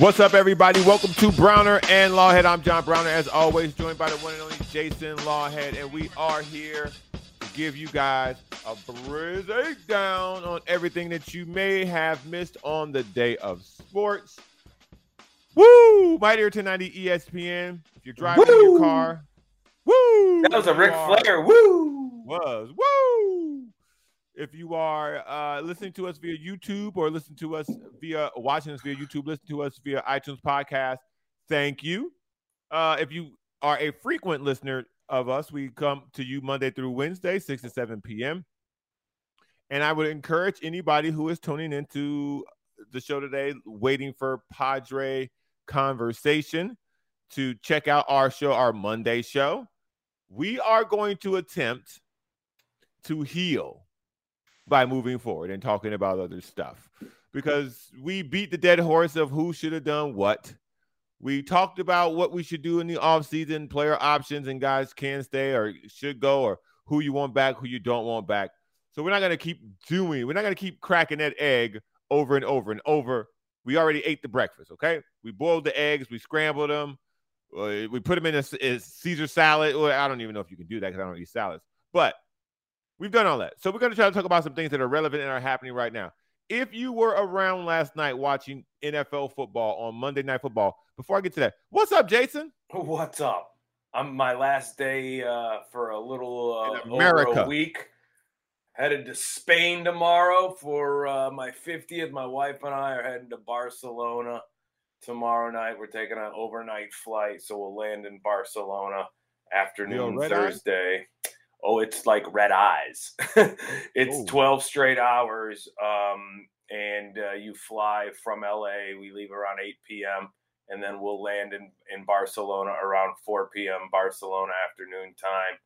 What's up, everybody? Welcome to Browner and Lawhead. I'm John Browner, as always, joined by the one and only Jason Lawhead, and we are here to give you guys a breakdown on everything that you may have missed on the day of sports. Woo! Mighty 1090 ESPN. If you're driving in your car, woo! That was a Ric Flair. Woo! Woo! If you are listening to us via YouTube or watching us via YouTube, listen to us via iTunes podcast, thank you. If you are a frequent listener of us, we come to you Monday through Wednesday, 6 to 7 p.m. And I would encourage anybody who is tuning into the show today, waiting for Padre Conversation, to check out our show, our Monday show. We are going to attempt to heal by moving forward and talking about other stuff, because we beat the dead horse of who should have done what. We talked about what we should do in the offseason, player options, and guys can stay or should go, or who you want back, who you don't want back. So we're not going to keep cracking that egg over and over and over. We already ate the breakfast, okay? We boiled the eggs, we scrambled them, we put them in a Caesar salad. Or I don't even know if you can do that because I don't eat salads, but we've done all that. So we're going to try to talk about some things that are relevant and are happening right now. If you were around last night watching NFL football on Monday Night Football, before I get to that, what's up, Jason? What's up? I'm my last day for a little over a week. Headed to Spain tomorrow for my 50th. My wife and I are heading to Barcelona tomorrow night. We're taking an overnight flight, so we'll land in Barcelona afternoon Thursday. Oh, it's like red eyes. It's 12 straight hours, and you fly from LA. We leave around 8 p.m., and then we'll land in Barcelona around 4 p.m. Barcelona afternoon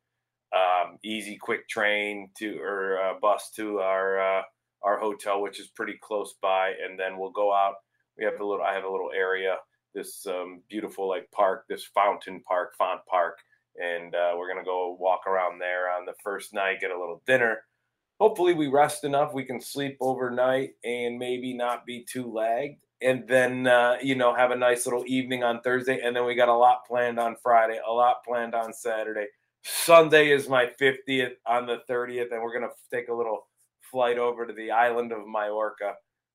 time. Easy, quick train or bus to our hotel, which is pretty close by, and then we'll go out. I have a little area, this beautiful park, this Font Park. And we're going to go walk around there on the first night, get a little dinner. Hopefully we rest enough. We can sleep overnight and maybe not be too lagged. And then, have a nice little evening on Thursday. And then we got a lot planned on Friday, a lot planned on Saturday. Sunday is my 50th on the 30th. And we're going to take a little flight over to the island of Majorca.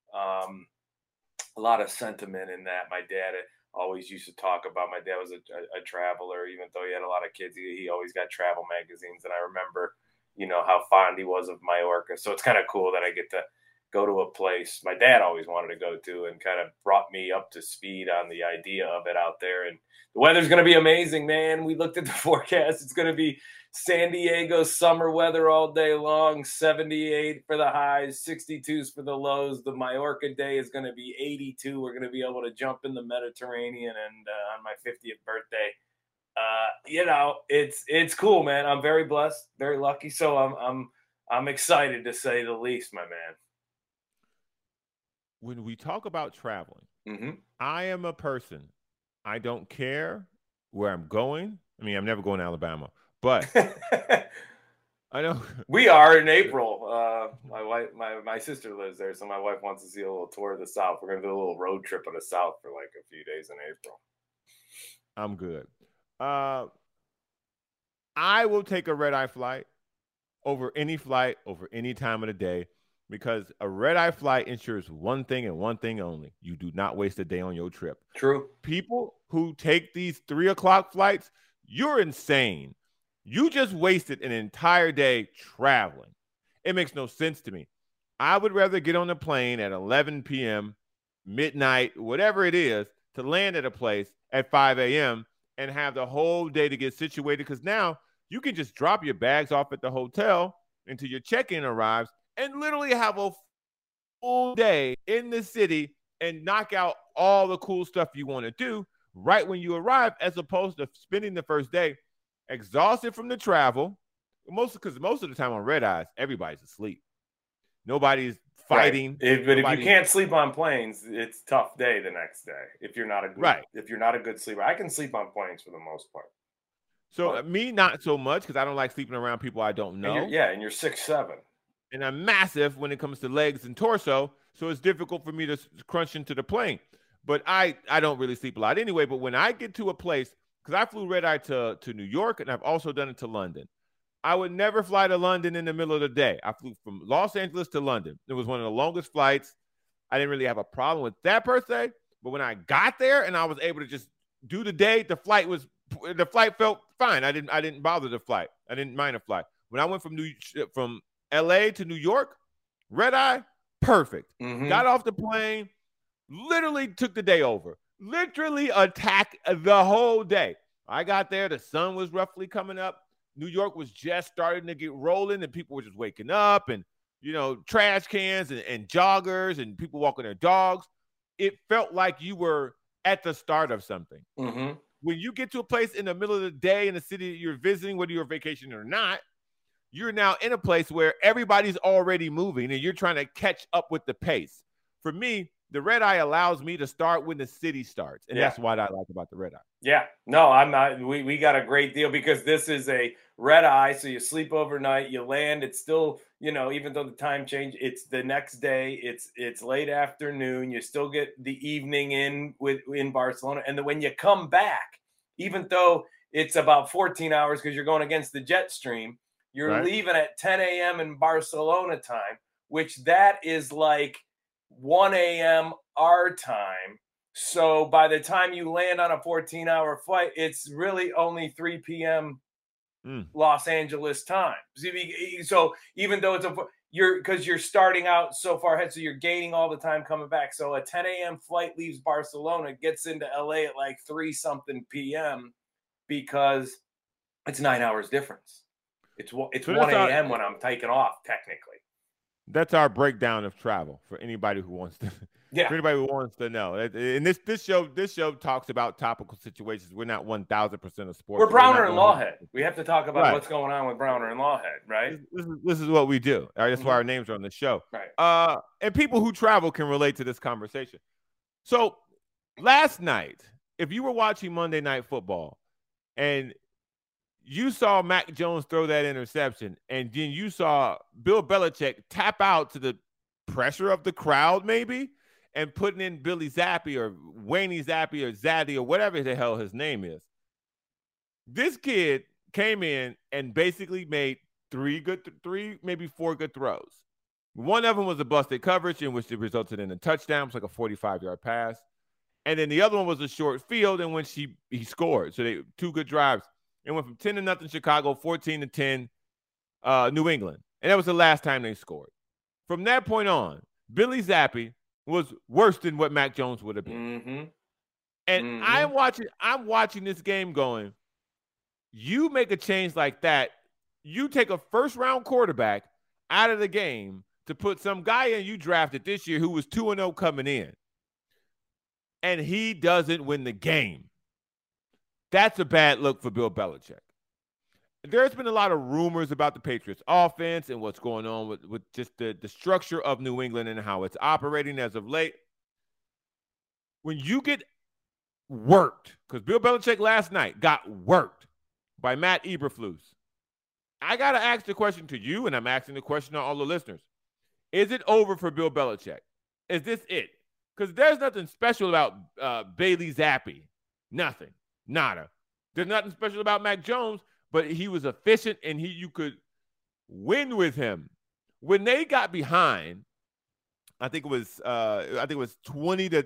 A lot of sentiment in that. My dad always used to talk about. My dad was a traveler, even though he had a lot of kids. He always got travel magazines, and I remember, how fond he was of Majorca. So it's kind of cool that I get to go to a place my dad always wanted to go to, and kind of brought me up to speed on the idea of it out there. And the weather's going to be amazing, man. We looked at the forecast. It's going to be San Diego summer weather all day long, 78 for the highs, 62s for the lows. The Majorca day is going to be 82. We're going to be able to jump in the Mediterranean, and on my 50th birthday, it's cool, man. I'm very blessed, very lucky. So I'm excited, to say the least, my man. When we talk about traveling, I am a person. I don't care where I'm going. I mean, I'm never going to Alabama, but I know we are in April. My sister lives there, so my wife wants to see a little tour of the South. We're gonna do a little road trip of the South for like a few days in April. I'm good. I will take a red-eye flight over any time of the day, because a red-eye flight ensures one thing and one thing only: you do not waste a day on your trip. True. People who take these 3 o'clock flights, you're insane. You just wasted an entire day traveling. It makes no sense to me. I would rather get on a plane at 11 p.m., midnight, whatever it is, to land at a place at 5 a.m. and have the whole day to get situated, because now you can just drop your bags off at the hotel until your check-in arrives and literally have a full day in the city and knock out all the cool stuff you want to do right when you arrive, as opposed to spending the first day exhausted from the travel. Because most of the time on red eyes, everybody's asleep. Nobody's fighting. Right. But if you can't sleep on planes, it's a tough day the next day. If you're not a good sleeper, I can sleep on planes for the most part. So me, not so much, because I don't like sleeping around people I don't know. And you're 6'7". And I'm massive when it comes to legs and torso, so it's difficult for me to crunch into the plane. But I don't really sleep a lot anyway. But when I get to a place, because I flew red eye to New York, and I've also done it to London. I would never fly to London in the middle of the day. I flew from Los Angeles to London. It was one of the longest flights. I didn't really have a problem with that per se. But when I got there and I was able to just do the day, the flight felt fine. I didn't bother the flight. I didn't mind the flight. When I went from LA to New York, red eye, perfect. Got off the plane, literally took the day over. Literally attacked the whole day. I got there, the sun was roughly coming up. New York was just starting to get rolling, and people were just waking up, and trash cans and joggers and people walking their dogs. It felt like you were at the start of something. When you get to a place in the middle of the day in the city that you're visiting, whether you're on vacation or not, you're now in a place where everybody's already moving and you're trying to catch up with the pace. For me, the red eye allows me to start when the city starts. And that's what I like about the red eye. Yeah, no, I'm not. We got a great deal because this is a red eye. So you sleep overnight, you land. It's still, even though the time change, it's the next day. It's late afternoon. You still get the evening in Barcelona. And then when you come back, even though it's about 14 hours because you're going against the jet stream, you're leaving at 10 a.m. in Barcelona time, which that is like 1 a.m. our time. So by the time you land on a 14-hour flight, it's really only 3 p.m. Los Angeles time. So even though because you're starting out so far ahead, so you're gaining all the time coming back. So a 10 a.m. flight leaves Barcelona, gets into LA at like 3-something p.m. because it's 9 hours difference. It's 1 a.m. when I'm taking off, technically. That's our breakdown of travel for anybody who wants to. For anybody who wants to know. And this show talks about topical situations. We're not 1,000% of sports. We're Browner and Lawhead. We have to talk about what's going on with Browner and Lawhead, right? This is what we do. All right, that's why our names are on the show. Right. And people who travel can relate to this conversation. So last night, if you were watching Monday Night Football and you saw Mac Jones throw that interception, and then you saw Bill Belichick tap out to the pressure of the crowd, maybe, and putting in Billy Zappi or Wayne Zappi or Zaddy or whatever the hell his name is. This kid came in and basically made maybe four good throws. One of them was a busted coverage in which it resulted in a touchdown. It was like a 45-yard pass. And then the other one was a short field in which he scored. So they 2 good drives. It went from 10-0 Chicago, 14-10 New England. And that was the last time they scored. From that point on, Billy Zappi was worse than what Mac Jones would have been. And I'm watching this game going, you make a change like that, you take a first-round quarterback out of the game to put some guy in you drafted this year who was 2-0 coming in, and he doesn't win the game. That's a bad look for Bill Belichick. There's been a lot of rumors about the Patriots offense and what's going on with just the structure of New England and how it's operating as of late. When you get worked, because Bill Belichick last night got worked by Matt Eberflus, I got to ask the question to you, and I'm asking the question to all the listeners. Is it over for Bill Belichick? Is this it? Because there's nothing special about Bailey Zappi. Nothing. Nada. There's nothing special about Mac Jones, but he was efficient and you could win with him. When they got behind, I think it was 20-14.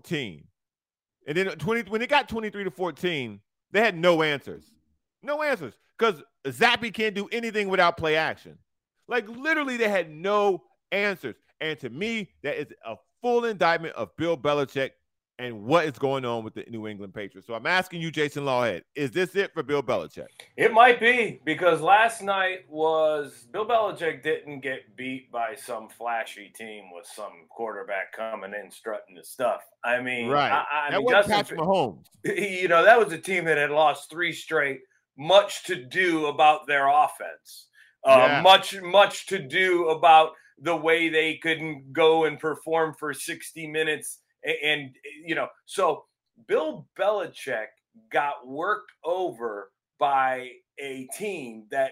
And then when it got 23-14, they had no answers. No answers. Because Zappi can't do anything without play action. Like literally they had no answers. And to me, that is a full indictment of Bill Belichick and what is going on with the New England Patriots. So I'm asking you, Jason Lawhead, is this it for Bill Belichick? It might be, because last night was Bill Belichick didn't get beat by some flashy team with some quarterback coming in strutting the stuff. I mean, right. That wasn't Patrick Mahomes. That was a team that had lost 3 straight, much to do about their offense. Much to do about the way they couldn't go and perform for 60 minutes. And so Bill Belichick got worked over by a team that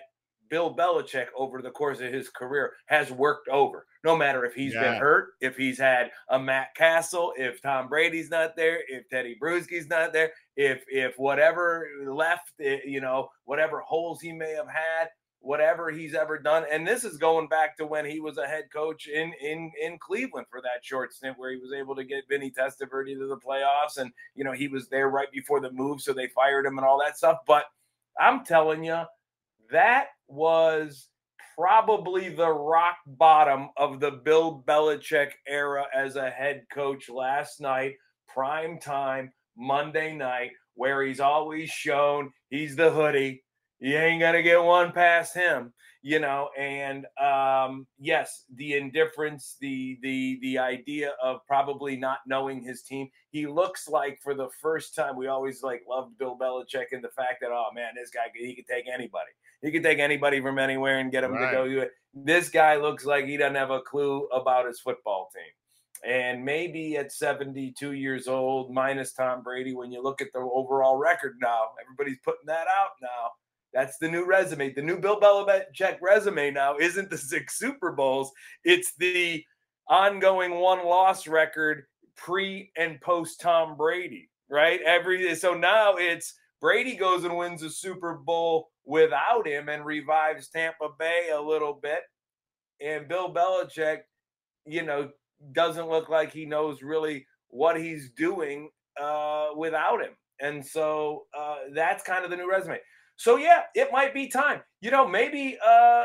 Bill Belichick over the course of his career has worked over. No matter if he's been hurt, if he's had a Matt Castle, if Tom Brady's not there, if Teddy Bruschi's not there, if whatever left, whatever holes he may have had, whatever he's ever done. And this is going back to when he was a head coach in Cleveland for that short stint where he was able to get Vinny Testaverde to the playoffs. And, he was there right before the move, so they fired him and all that stuff. But I'm telling you, that was probably the rock bottom of the Bill Belichick era as a head coach last night, prime time, Monday night, where he's always shown he's the hoodie. You ain't going to get one past him, and yes, the indifference, the idea of probably not knowing his team. He looks like for the first time, we always loved Bill Belichick and the fact that, oh man, this guy, he could take anybody. He could take anybody from anywhere and get him to go do it. This guy looks like he doesn't have a clue about his football team. And maybe at 72 years old, minus Tom Brady, when you look at the overall record now, everybody's putting that out now. That's the new resume. The new Bill Belichick resume now isn't the 6 Super Bowls. It's the ongoing 1-loss record pre and post Tom Brady, right? So now it's Brady goes and wins a Super Bowl without him and revives Tampa Bay a little bit. And Bill Belichick, doesn't look like he knows really what he's doing without him. And so that's kind of the new resume. So, yeah, it might be time. Maybe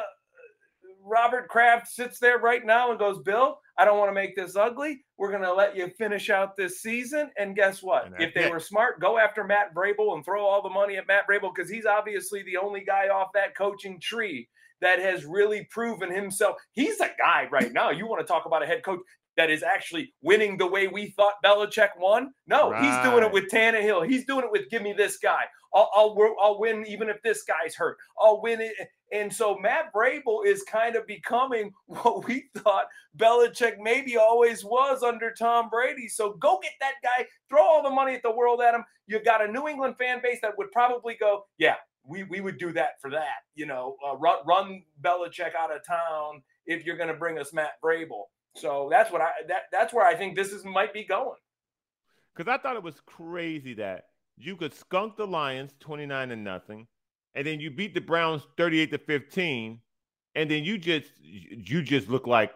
Robert Kraft sits there right now and goes, Bill, I don't want to make this ugly. We're going to let you finish out this season. And guess what? If they were smart, go after Matt Vrabel and throw all the money at Matt Vrabel because he's obviously the only guy off that coaching tree that has really proven himself. He's a guy right now. You want to talk about a head coach that is actually winning the way we thought Belichick won? No, He's doing it with Tannehill. He's doing it with give me this guy. I'll win even if this guy's hurt. I'll win it. And so Matt Vrabel is kind of becoming what we thought Belichick maybe always was under Tom Brady. So go get that guy, throw all the money at the world at him. You got a New England fan base that would probably go, yeah, we would do that for that. Run Belichick out of town if you're going to bring us Matt Vrabel. So that's where I think this might be going. Because I thought it was crazy that you could skunk the Lions 29-0, and then you beat the Browns 38-15, and then you just look like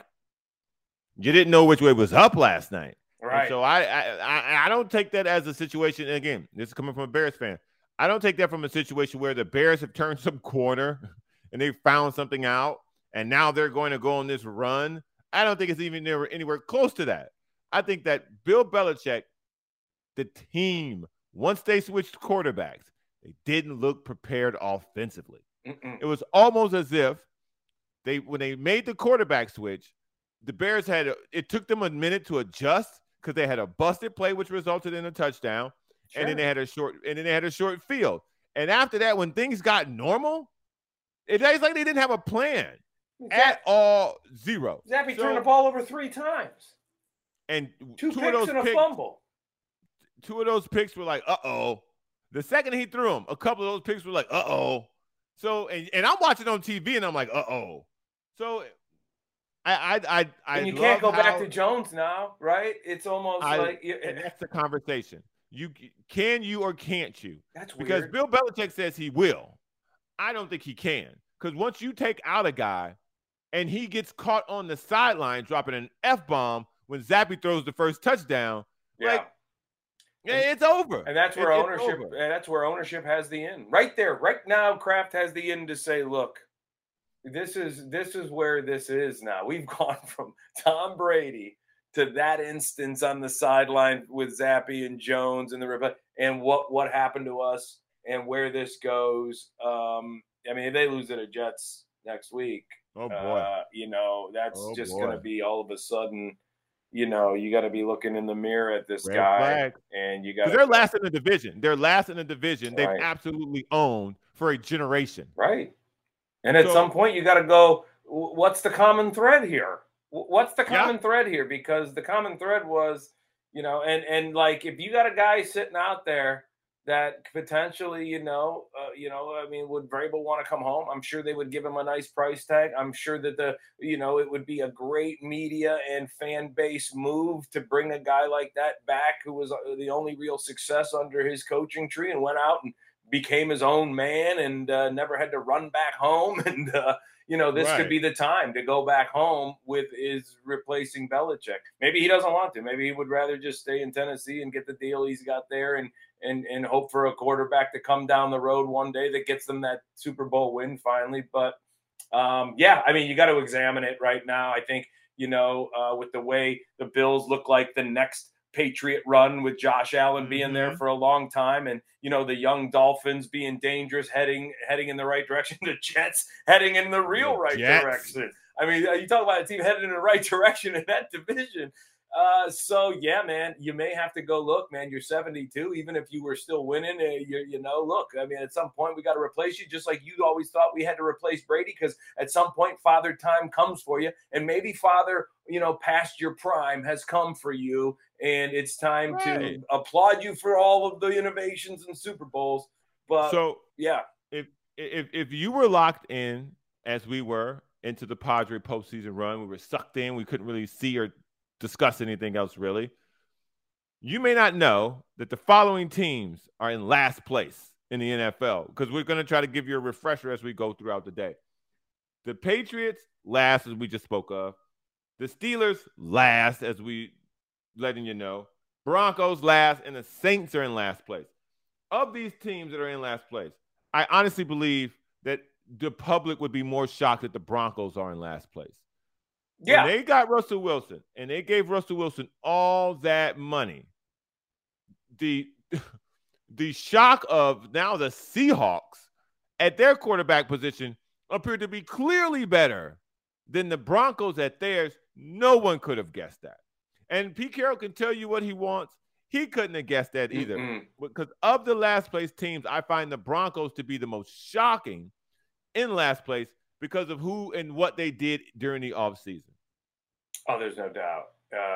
you didn't know which way was up last night. Right. And so I don't take that as a situation. And again, this is coming from a Bears fan. I don't take that from a situation where the Bears have turned some corner and they found something out, and now they're going to go on this run. I don't think it's even anywhere close to that. I think that Bill Belichick, the team, once they switched quarterbacks, they didn't look prepared offensively. It was almost as if when they made the quarterback switch, the Bears it took them a minute to adjust because they had a busted play which resulted in a touchdown, and then they had a short field. And after that, when things got normal, it's like they didn't have a plan. At all, zero. Zappy turned the ball over 3 times. And two picks and a fumble. 2 of those picks were like, uh-oh. The second he threw them, a couple of those picks were like, uh-oh. So, and I'm watching on TV, and I'm like, uh-oh. So, and you can't go back to Jones now, right? It's almost and that's the conversation. Can you or can't you? That's weird. Because Bill Belichick says he will. I don't think he can. Because once you take out a guy, and he gets caught on the sideline dropping an F-bomb when Zappy throws the first touchdown. It's over. And that's where ownership has the in. Right there. Right now, Kraft has the in to say, look, this is where this is now. We've gone from Tom Brady to that instance on the sideline with Zappy and Jones and what happened to us and where this goes. If they lose to the Jets next week, oh boy, that's going to be all of a sudden, you got to be looking in the mirror at this guy, and you got. They're last in the division. Right. They've absolutely owned for a generation. Right. And at some point, you got to go. What's the common thread here? What's the common thread here? Because the common thread was, and like if you got a guy sitting out there that potentially, I mean, would Vrabel want to come home? I'm sure they would give him a nice price tag. I'm sure that it would be a great media and fan base move to bring a guy like that back, who was the only real success under his coaching tree and went out and became his own man and never had to run back home. And, this could be the time to go back home with his replacing Belichick. Maybe he doesn't want to. Maybe he would rather just stay in Tennessee and get the deal he's got there and hope for a quarterback to come down the road one day that gets them that Super Bowl win finally. But I mean, you got to examine it right now. I think, with the way the Bills look like the next Patriot run, with Josh Allen being there for a long time, and the young Dolphins being dangerous, heading in the right direction, the Jets heading in the real right direction. I mean, you talk about a team heading in the right direction in that division. So yeah, man, you may have to go look, man. You're 72, even if you were still winning. Look, I mean, at some point we got to replace you, just like you always thought we had to replace Brady, because at some point Father Time comes for you, and maybe Father, past your prime has come for you, and it's time to applaud you for all of the innovations and Super Bowls. But so yeah, if you were locked in, as we were, into the Padre postseason run, we were sucked in, we couldn't really see or discuss anything else really. You may not know that the following teams are in last place in the NFL, because we're going to try to give you a refresher as we go throughout the day. The Patriots last, as we just spoke of. The Steelers last, as we letting you know. Broncos last, and the Saints are in last place. Of these teams that are in last place, I honestly believe that the public would be more shocked that the Broncos are in last place. Yeah. When they got Russell Wilson and they gave Russell Wilson all that money, the shock of now the Seahawks at their quarterback position appeared to be clearly better than the Broncos at theirs. No one could have guessed that. And Pete Carroll can tell you what he wants. He couldn't have guessed that either. Because of the last place teams, I find the Broncos to be the most shocking in last place, because of who and what they did during the offseason. Oh, there's no doubt.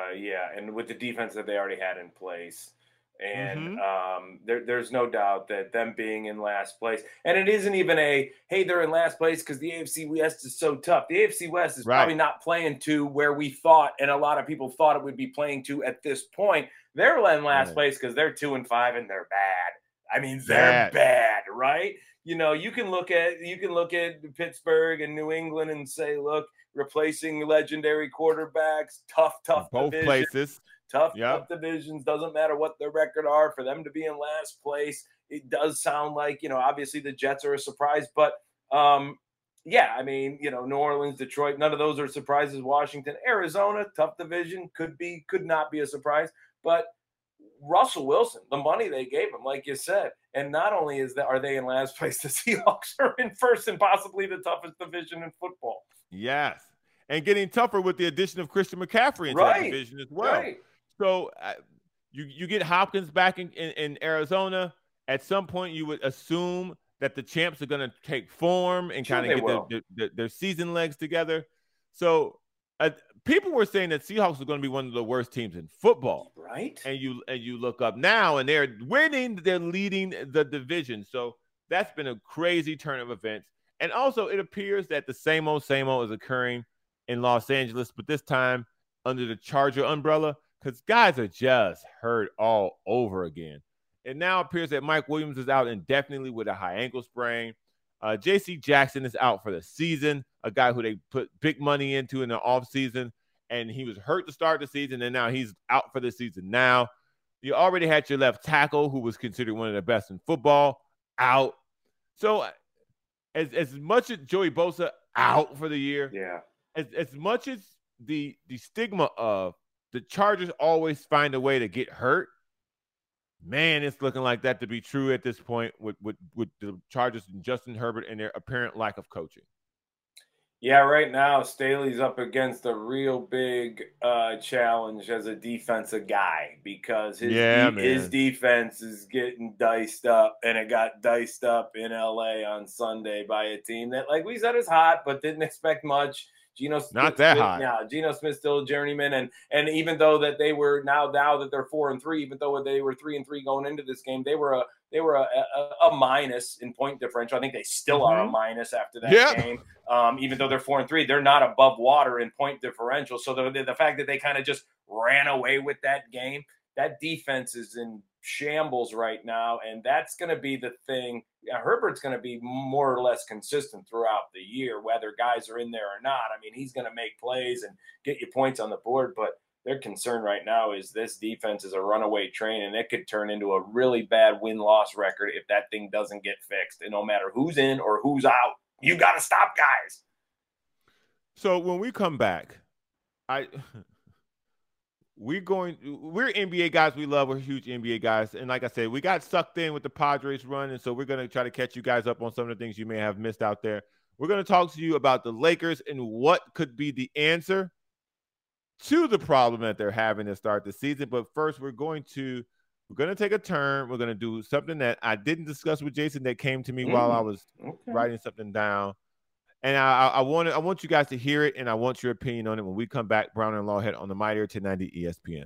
And with the defense that they already had in place. And there's no doubt that them being in last place. And it isn't even hey, they're in last place because the AFC West is so tough. The AFC West is probably not playing to where we thought, and a lot of people thought it would be playing to at this point. They're in last place because they're 2-5 and they're bad. I mean, they're bad, right? You can look at Pittsburgh and New England and say, look, replacing legendary quarterbacks, tough both division, places, tough divisions. Doesn't matter what their record are, for them to be in last place. It does sound like, obviously the Jets are a surprise, but I mean, New Orleans, Detroit, none of those are surprises. Washington, Arizona, tough division, could not be a surprise, but Russell Wilson, the money they gave him, like you said, and not only are they in last place, the Seahawks are in first and possibly the toughest division in football. Yes, and getting tougher with the addition of Christian McCaffrey into that division as well. Right. So you get Hopkins back in Arizona. At some point, you would assume that the champs are going to take form and kind of get their season legs together. So people were saying that Seahawks are going to be one of the worst teams in football, right? And you look up now, and they're winning. They're leading the division. So that's been a crazy turn of events. And also, it appears that the same old is occurring in Los Angeles, but this time under the Charger umbrella, because guys are just hurt all over again. It now appears that Mike Williams is out indefinitely with a high ankle sprain. J.C. Jackson is out for the season, a guy who they put big money into in the offseason, and he was hurt to start the season, and now he's out for the season now. You already had your left tackle, who was considered one of the best in football, out. So as much as Joey Bosa out for the year, as much as the stigma of the Chargers always find a way to get hurt, man, it's looking like that to be true at this point with the Chargers and Justin Herbert and their apparent lack of coaching. Yeah, right now Staley's up against a real big challenge as a defensive guy, because his defense is getting diced up, and it got diced up in LA on Sunday by a team that, like we said, is hot but didn't expect much. Not that high. Yeah, Geno Smith's still a journeyman, and even though that they were now that they're 4-3, even though they were 3-3 going into this game, they were a minus in point differential. I think they still are a minus after that game. Even though they're 4-3, they're not above water in point differential. So the fact that they kind of just ran away with that game, that defense is in shambles right now, and that's going to be the thing. Herbert's going to be more or less consistent throughout the year, whether guys are in there or not. I mean, he's going to make plays and get you points on the board, but their concern right now is this defense is a runaway train, and it could turn into a really bad win-loss record if that thing doesn't get fixed. And no matter who's in or who's out, you got to stop guys. So when we come back, we're NBA guys. We love. We're huge NBA guys. And like I said, we got sucked in with the Padres run. And so we're going to try to catch you guys up on some of the things you may have missed out there. We're going to talk to you about the Lakers and what could be the answer to the problem that they're having to start the season. But first, we're going to take a turn. We're going to do something that I didn't discuss with Jason that came to me while I was writing something down. And I want you guys to hear it, and I want your opinion on it when we come back. Browner and Lawhead on the Mightier 1090 ESPN.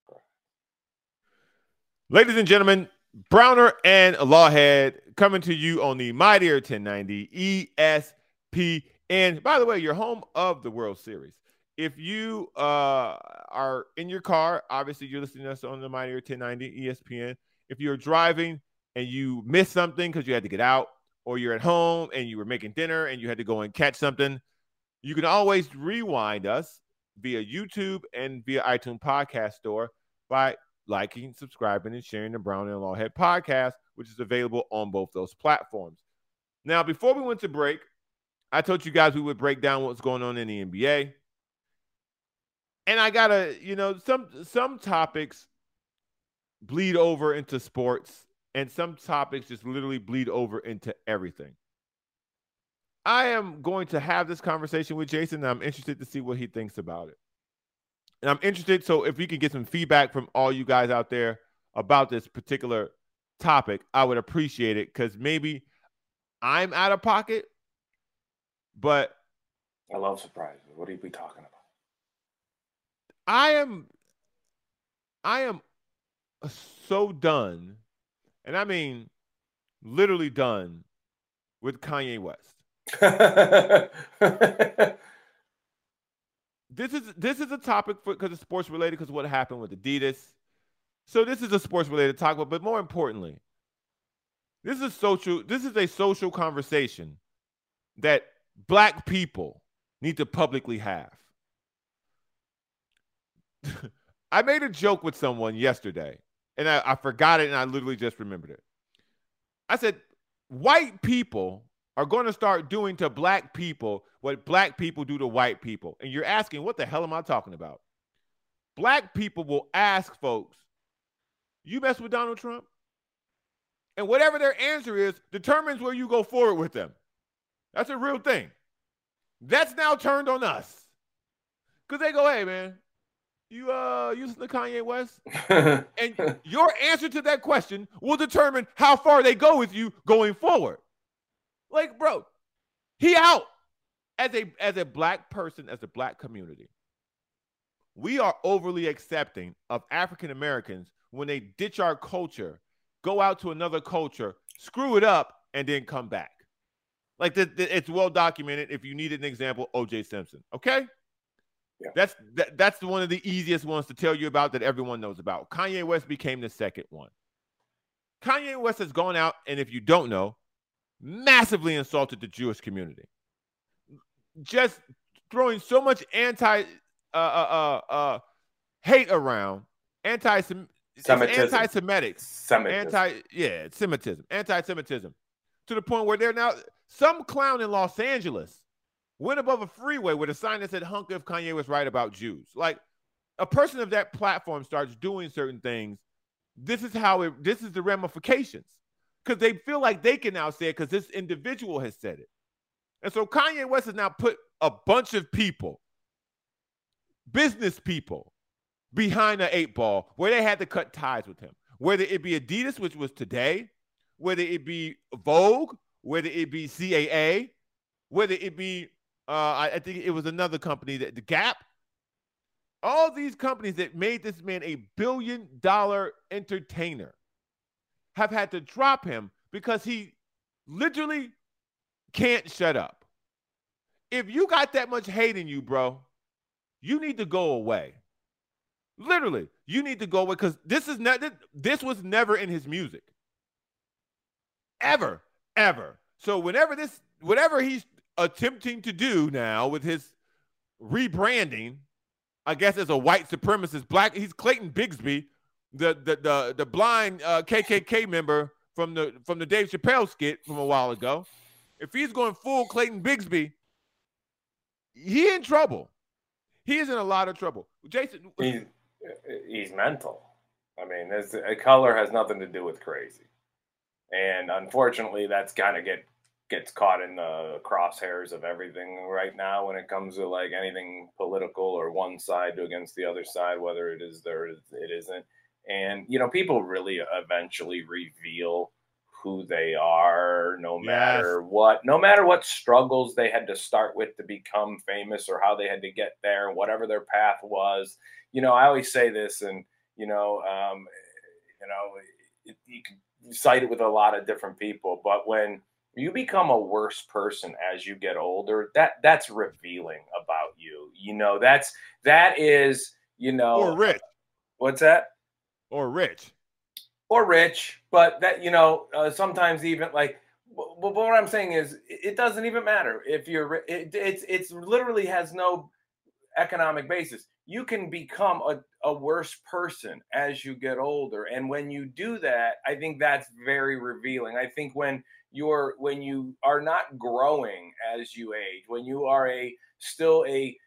Ladies and gentlemen, Browner and Lawhead coming to you on the Mightier 1090 ESPN. By the way, you're home of the World Series. If you are in your car, obviously you're listening to us on the Mightier 1090 ESPN. If you're driving and you missed something because you had to get out, or you're at home and you were making dinner and you had to go and catch something, you can always rewind us via YouTube and via iTunes Podcast Store by liking, subscribing, and sharing the Brown and Lawhead podcast, which is available on both those platforms. Now, before we went to break, I told you guys we would break down what's going on in the NBA. And I gotta, some topics bleed over into sports. And some topics just literally bleed over into everything. I am going to have this conversation with Jason, and I'm interested to see what he thinks about it. And I'm interested, so if we can get some feedback from all you guys out there about this particular topic, I would appreciate it, because maybe I'm out of pocket, but I love surprises. What are we talking about? I am so done. And I mean, literally done with Kanye West. This is a topic because it's sports related, because of what happened with Adidas. So this is a sports related topic, but more importantly, this is a social conversation that Black people need to publicly have. I made a joke with someone yesterday. And I forgot it, and I literally just remembered it. I said, white people are going to start doing to Black people what Black people do to white people. And you're asking, what the hell am I talking about? Black people will ask folks, you mess with Donald Trump? And whatever their answer is determines where you go forward with them. That's a real thing. That's now turned on us. Because they go, hey, man, you listen to Kanye West? And your answer to that question will determine how far they go with you going forward. Like, bro, he out. As a Black person, as a Black community, we are overly accepting of African Americans when they ditch our culture, go out to another culture, screw it up, and then come back. Like, it's well documented. If you need an example, O.J. Simpson, okay? Yeah. That's one of the easiest ones to tell you about that everyone knows about. Kanye West became the second one. Kanye West has gone out, and if you don't know, massively insulted the Jewish community. Just throwing so much hate around, anti-Semitic, anti-Semitism, to the point where they're now, some clown in Los Angeles went above a freeway with a sign that said, "Hunk if Kanye was right about Jews." Like, a person of that platform starts doing certain things, this is the ramifications, because they feel like they can now say it because this individual has said it. And so Kanye West has now put a bunch of people, business people, behind the 8 ball where they had to cut ties with him. Whether it be Adidas, which was today, whether it be Vogue, whether it be CAA, whether it be I think it was another company, that the Gap. All these companies that made this man a $1 billion entertainer have had to drop him because he literally can't shut up. If you got that much hate in you, bro, you need to go away. Literally, you need to go away, because this was never in his music. Ever, ever. So whatever he's attempting to do now with his rebranding, I guess as a white supremacist black, he's Clayton Bigsby, the blind KKK member from the Dave Chappelle skit from a while ago. If he's going full Clayton Bigsby, he in trouble. He is in a lot of trouble. Jason, he's mental. I mean, color has nothing to do with crazy, and unfortunately, that's kind of gets caught in the crosshairs of everything right now when it comes to like anything political or one side against the other side, whether it is there or it isn't. And people really eventually reveal who they are, no matter what struggles they had to start with to become famous, or how they had to get there, whatever their path was. I always say this, and you can cite it with a lot of different people, but when you become a worse person as you get older, that's revealing about you. That is or rich. What's that? Or rich, but that sometimes even like. But what I'm saying is, it doesn't even matter if you're. It's literally has no economic basis. You can become a worse person as you get older, and when you do that, I think that's very revealing. I think when you are not growing as you age, when you are still a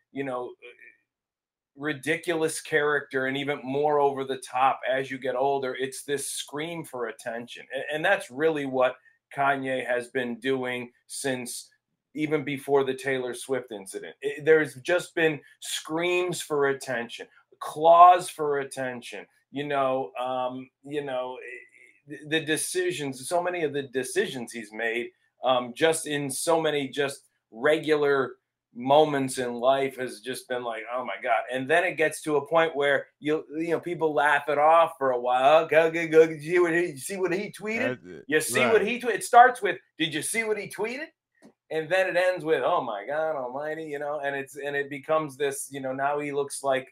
ridiculous character and even more over the top as you get older, it's this scream for attention. And that's really what Kanye has been doing since even before the Taylor Swift incident. There's just been screams for attention, claws for attention, the decisions, so many of the decisions he's made, just in so many just regular moments in life, has just been like, oh my God. And then it gets to a point where people laugh it off for a while. Go, you see what he tweeted? You see what he tweeted? It starts with, did you see what he tweeted? And then it ends with, oh my God almighty, and it becomes this, now he looks like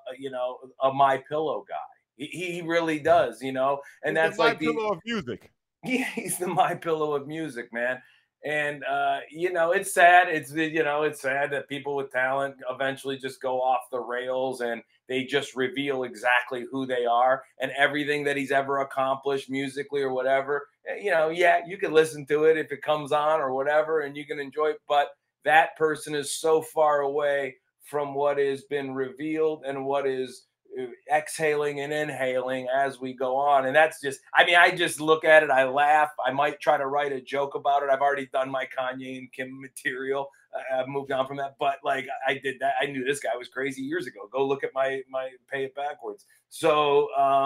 a My Pillow guy. He really does, and he's that's the like My Pillow of music. He's the My Pillow of music, man. And it's sad. It's sad that people with talent eventually just go off the rails, and they just reveal exactly who they are and everything that he's ever accomplished musically or whatever. You can listen to it if it comes on or whatever, and you can enjoy it. But that person is so far away from what has been revealed and what is exhaling and inhaling as we go on. And that's just, I just look at it, I laugh, I might try to write a joke about it. I've already done my Kanye and Kim material. I've moved on from that, but like, I did that. I knew this guy was crazy years ago. Go look at my Pay It Backwards. So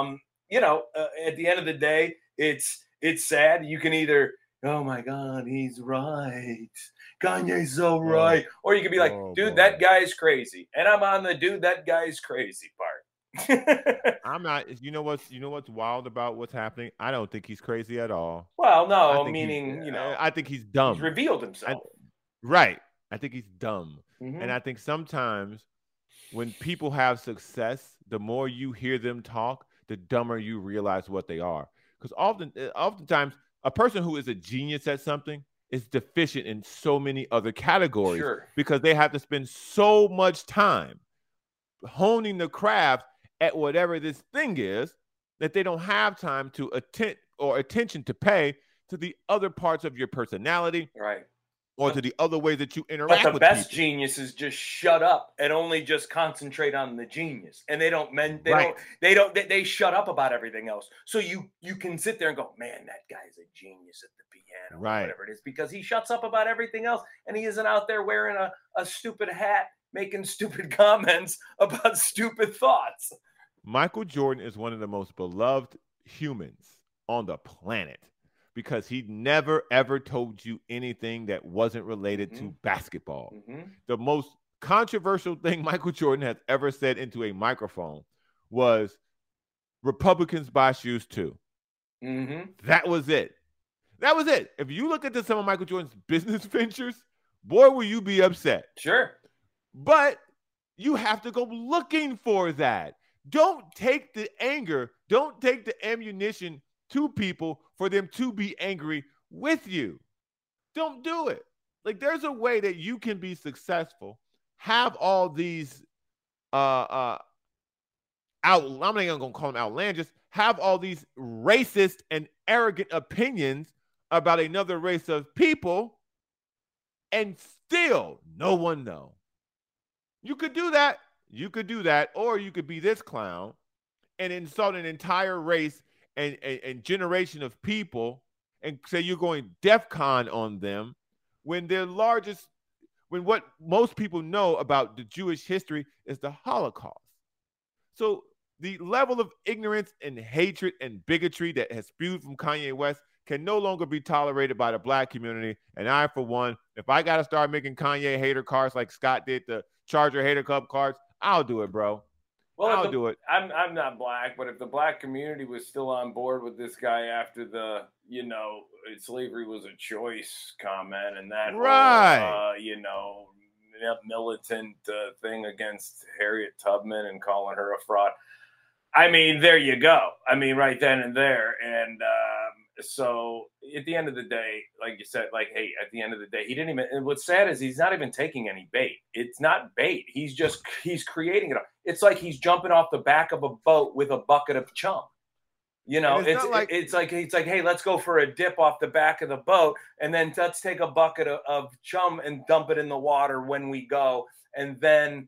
at the end of the day, it's sad. You can either, oh my God, he's right, Kanye's so right, or you could be like, dude, that guy's crazy, and I'm on the dude, that guy's crazy part. I'm not. You know what's wild about what's happening? I don't think he's crazy at all. Well, no, meaning I think he's dumb. He's revealed himself. Right. I think he's dumb, mm-hmm. And I think sometimes when people have success, the more you hear them talk, the dumber you realize what they are. Because oftentimes, a person who is a genius at something is deficient in so many other categories, sure, because they have to spend so much time honing the craft at whatever this thing is, that they don't have time to attention to pay to the other parts of your personality, right, or to the other way that you interact. But the best geniuses just shut up and only just concentrate on the genius, and they shut up about everything else. So you can sit there and go, man, that guy's a genius at the piano, right, whatever it is, because he shuts up about everything else, and he isn't out there wearing a stupid hat, making stupid comments about stupid thoughts. Michael Jordan is one of the most beloved humans on the planet, because he never, ever told you anything that wasn't related to basketball. The most controversial thing Michael Jordan has ever said into a microphone was, Republicans buy shoes too. That was it. That was it. If you look at some of Michael Jordan's business ventures, boy, will you be upset. Sure. But you have to go looking for that. Don't take the anger, don't take the ammunition to people for them to be angry with you. Don't do it. Like, there's a way that you can be successful, have all these I'm not even gonna call them outlandish, have all these racist and arrogant opinions about another race of people, and still no one know. You could do that. You could do that, or you could be this clown and insult an entire race and generation of people and say you're going DEFCON on them when their largest, when what most people know about the Jewish history is the Holocaust. So the level of ignorance and hatred and bigotry that has spewed from Kanye West can no longer be tolerated by the black community. And I, for one, if I got to start making Kanye hater cards like Scott did, the Charger hater club cards, I'll do it, bro. Well, I'll do it. I'm not black, but if the black community was still on board with this guy after the, slavery was a choice comment and that, right, militant thing against Harriet Tubman and calling her a fraud. I mean, there you go. I mean, right then and there. And so at the end of the day, like you said, at the end of the day, he didn't even, and what's sad is he's not even taking any bait. It's not bait. He's creating it. It's like he's jumping off the back of a boat with a bucket of chum. It's like, hey, let's go for a dip off the back of the boat. And then let's take a bucket of chum and dump it in the water when we go. And then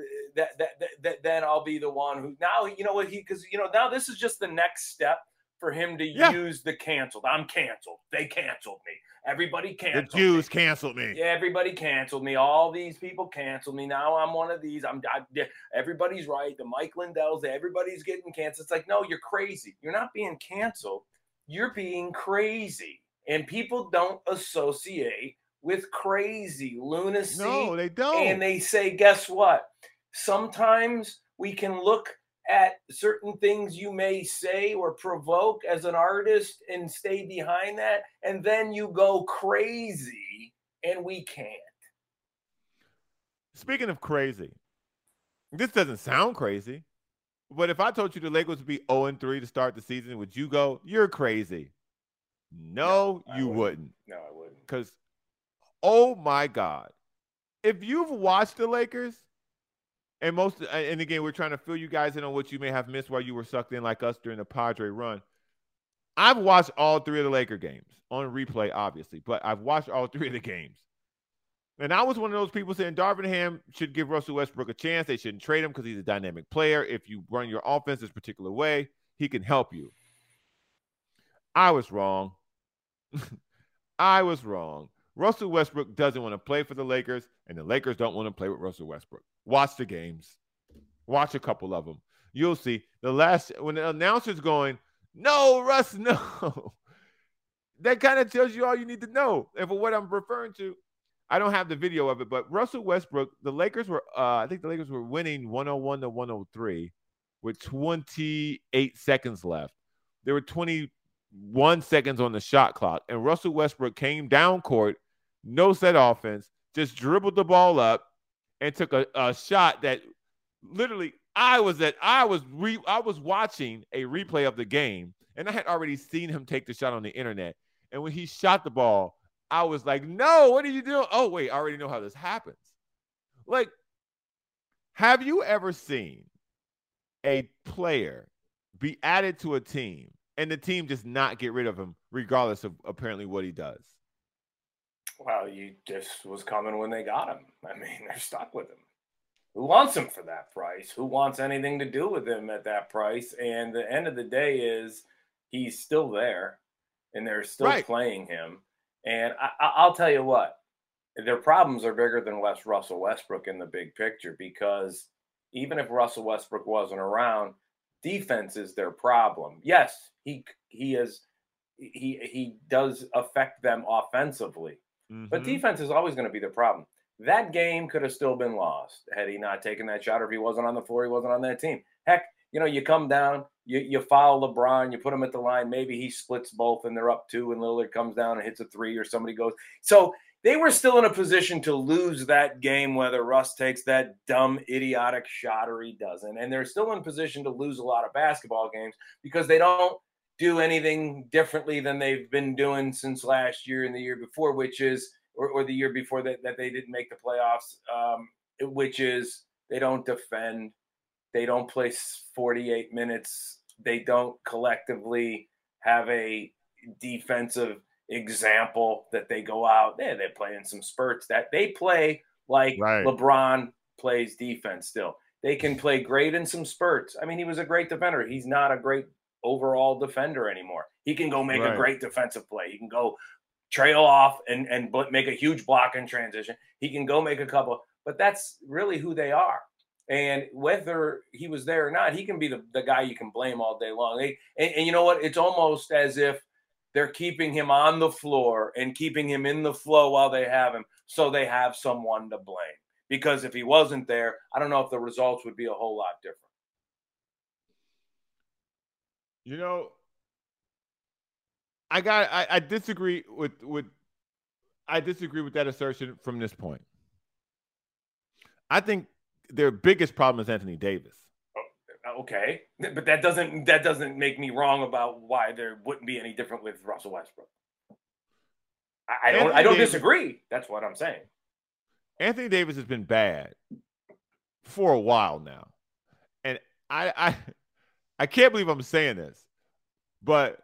then I'll be the one who now, now this is just the next step for him to use the canceled. I'm canceled. They canceled me. Everybody canceled me. The Jews canceled me. Yeah, everybody canceled me. All these people canceled me. Now I'm one of these. Everybody's right. The Mike Lindells, everybody's getting canceled. It's like, no, you're crazy. You're not being canceled. You're being crazy. And people don't associate with crazy lunacy. No, they don't. And they say, guess what? Sometimes we can look at certain things you may say or provoke as an artist and stay behind that, and then you go crazy, and we can't. Speaking of crazy, this doesn't sound crazy, but if I told you the Lakers would be 0-3 to start the season, would you go, you're crazy? No, you wouldn't. No, I wouldn't. Because, oh my God, if you've watched the Lakers, and again, we're trying to fill you guys in on what you may have missed while you were sucked in like us during the Padre run. I've watched all 3 of the Laker games on replay, obviously, but I've watched all 3 of the games. And I was one of those people saying Darvingham should give Russell Westbrook a chance. They shouldn't trade him because he's a dynamic player. If you run your offense this particular way, he can help you. I was wrong. I was wrong. Russell Westbrook doesn't want to play for the Lakers, and the Lakers don't want to play with Russell Westbrook. Watch the games. Watch a couple of them. You'll see. When the announcer's going, no, Russ, no. That kind of tells you all you need to know. And for what I'm referring to, I don't have the video of it, but Russell Westbrook, the Lakers were, I think the Lakers were winning 101-103 with 28 seconds left. There were 21 seconds on the shot clock, and Russell Westbrook came down court, no set offense, just dribbled the ball up and took a shot that literally I was watching a replay of the game, and I had already seen him take the shot on the internet. And when he shot the ball, I was like, no, what are you doing? Oh, wait, I already know how this happens. Like, have you ever seen a player be added to a team and the team just not get rid of him regardless of apparently what he does? Well, you just was coming when they got him. I mean, they're stuck with him. Who wants him for that price? Who wants anything to do with him at that price? And the end of the day is he's still there, and they're still playing him. And I'll tell you what, their problems are bigger than Russell Westbrook in the big picture, because even if Russell Westbrook wasn't around, defense is their problem. Yes, he is he does affect them offensively. But Mm-hmm. defense is always going to be the problem. That game could have still been lost had he not taken that shot, or if he wasn't on the floor, he wasn't on that team. Heck, you come down, you foul LeBron, you put him at the line, maybe he splits both and they're up 2 and Lillard comes down and hits a 3 or somebody goes. So they were still in a position to lose that game whether Russ takes that dumb, idiotic shot or he doesn't. And they're still in position to lose a lot of basketball games because they don't do anything differently than they've been doing since last year and the year before, which is or the year before that they didn't make the playoffs, which is they don't defend. They don't play 48 minutes. They don't collectively have a defensive example that they go out. They play in some spurts that they play like LeBron plays defense still. They can play great in some spurts. I mean, he was a great defender. He's not a great overall defender anymore. He can go make a great defensive play. He can go trail off and make a huge block in transition. He can go make a couple, but that's really who they are. And whether he was there or not, he can be the guy you can blame all day long. And you know what? It's almost as if they're keeping him on the floor and keeping him in the flow while they have him, so they have someone to blame. Because if he wasn't there, I don't know if the results would be a whole lot different. I disagree with that assertion from this point. I think their biggest problem is Anthony Davis. Okay, but that doesn't make me wrong about why there wouldn't be any different with Russell Westbrook. I don't disagree. That's what I'm saying. Anthony Davis has been bad for a while now, and I can't believe I'm saying this, but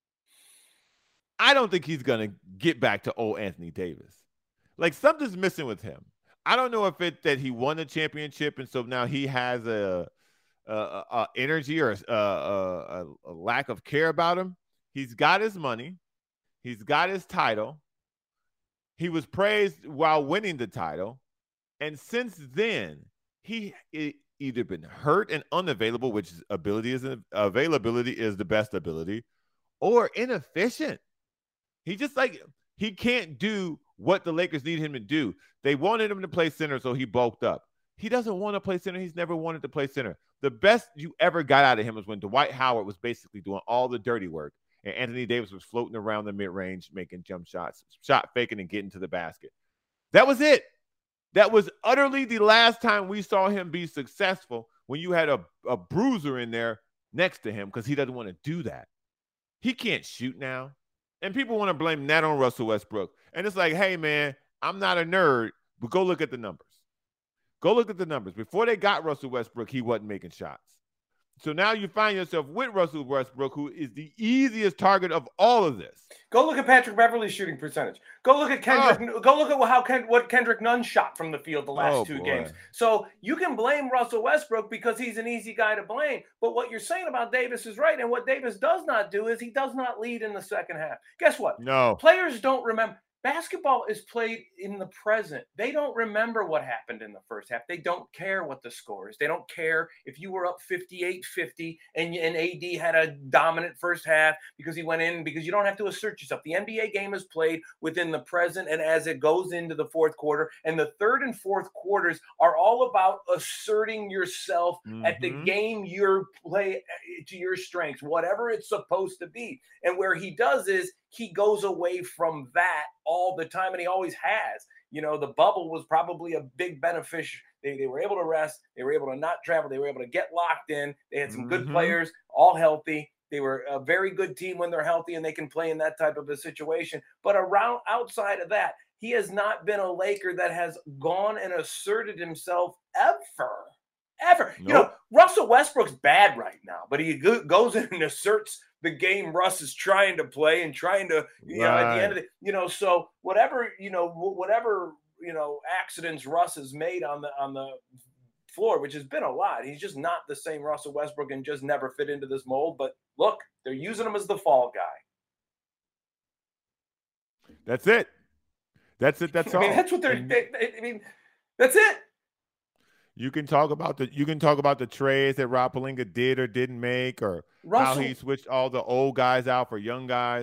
I don't think he's going to get back to old Anthony Davis. Like, something's missing with him. I don't know if it's that he won a championship and so now he has a energy or a lack of care about him. He's got his money. He's got his title. He was praised while winning the title. And since then, he either been hurt and unavailable, which is availability is the best ability, or inefficient. He can't do what the Lakers need him to do. They wanted him to play center, so he bulked up. He doesn't want to play center. He's never wanted to play center. The best you ever got out of him was when Dwight Howard was basically doing all the dirty work, and Anthony Davis was floating around the mid-range, making jump shots, shot faking, and getting to the basket. That was it. That was utterly the last time we saw him be successful, when you had a bruiser in there next to him, because he doesn't want to do that. He can't shoot now. And people want to blame that on Russell Westbrook. And it's like, hey, man, I'm not a nerd, but go look at the numbers. Go look at the numbers. Before they got Russell Westbrook, he wasn't making shots. So now you find yourself with Russell Westbrook, who is the easiest target of all of this. Go look at Patrick Beverley's shooting percentage. Go look at Kendrick. Go look at what Kendrick Nunn shot from the field the last 2 games. So you can blame Russell Westbrook because he's an easy guy to blame. But what you're saying about Davis is right. And what Davis does not do is he does not lead in the second half. Guess what? No. Players don't remember. Basketball is played in the present. They don't remember what happened in the first half. They don't care what the score is. They don't care if you were up 58-50 and AD had a dominant first half because he went in, because you don't have to assert yourself. The NBA game is played within the present and as it goes into the fourth quarter. And the third and fourth quarters are all about asserting yourself at the game you're play to your strengths, whatever it's supposed to be. And where he does is he goes away from that all the time, and he always has. You know, the bubble was probably a big beneficiary. They were able to rest. They were able to not travel. They were able to get locked in. They had some good players, all healthy. They were a very good team when they're healthy, and they can play in that type of a situation. But outside of that, he has not been a Laker that has gone and asserted himself ever. Nope. You know, Russell Westbrook's bad right now, but he goes in and asserts the game Russ is trying to play and trying to, you know, at the end of the, so whatever accidents Russ has made on the floor, which has been a lot. He's just not the same Russell Westbrook and just never fit into this mold. But look, they're using him as the fall guy. That's it. That's all. I mean, that's what that's it. You can talk about the trades that Rob Pelinka did or didn't make, or how he switched all the old guys out for young guys.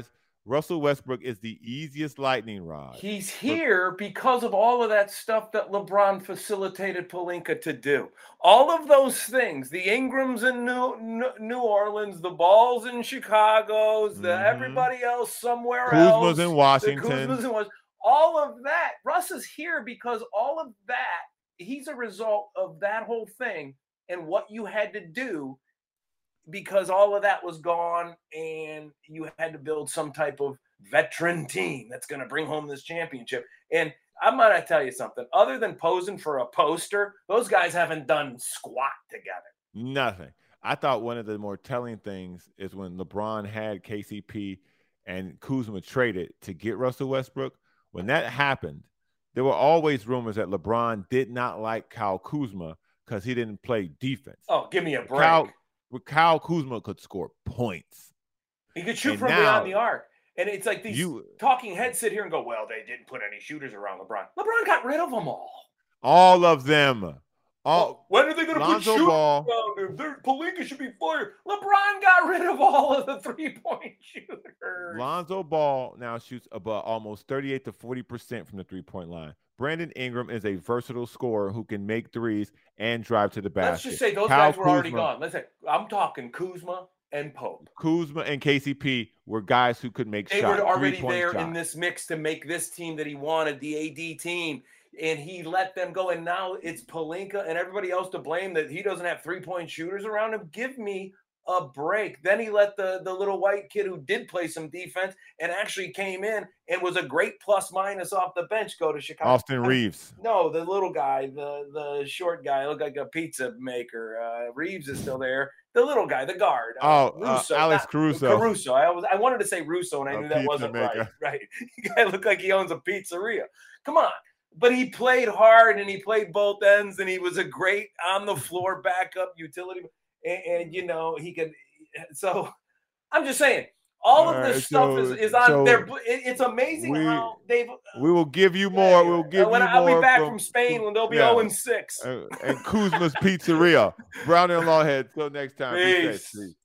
Russell Westbrook is the easiest lightning rod. He's here because of all of that stuff that LeBron facilitated Pelinka to do. All of those things, the Ingrams in New Orleans, the Balls in Chicago's, the everybody else somewhere else. Kuzma's in Washington. Kuzma's in Washington. All of that. Russ is here because all of that, he's a result of that whole thing and what you had to do, because all of that was gone and you had to build some type of veteran team that's going to bring home this championship. And I'm going to tell you something. Other than posing for a poster, those guys haven't done squat together. Nothing. I thought one of the more telling things is when LeBron had KCP and Kuzma traded to get Russell Westbrook. When that happened, there were always rumors that LeBron did not like Kyle Kuzma because he didn't play defense. Oh, give me a break. Kyle Kuzma could score points. He could shoot from beyond the arc. And it's like these talking heads sit here and go, well, they didn't put any shooters around LeBron. LeBron got rid of them all. All of them. When are they going to put shooters around him? Pelinka should be fired. LeBron got rid of all of the three-point shooters. Lonzo Ball now shoots about almost 38 to 40% from the three-point line. Brandon Ingram is a versatile scorer who can make threes and drive to the basket. Let's just say those guys were already gone. Let's say I'm talking Kuzma and Pope. Kuzma and KCP were guys who could make shots. They were already there in this mix to make this team that he wanted, the AD team, and he let them go. And now it's Pelinka and everybody else to blame that he doesn't have three-point shooters around him. Give me a break. Then he let the little white kid who did play some defense and actually came in and was a great plus-minus off the bench go to Chicago. Austin Reeves. No, the little guy, the short guy, looked like a pizza maker. Reeves is still there. The little guy, the guard. Alex Caruso. Caruso. I wanted to say Russo, and I knew that wasn't right. Right. The guy looked like he owns a pizzeria. Come on. But he played hard, and he played both ends, and he was a great on-the-floor backup utility. And you know, he could. So I'm just saying, all of this stuff is on there. It's amazing how they've. We will give you more. We'll give you more. I'll be back from Spain when they'll be 0-6. And Kuzma's Pizzeria. Brown and Lawhead. Till next time. Peace.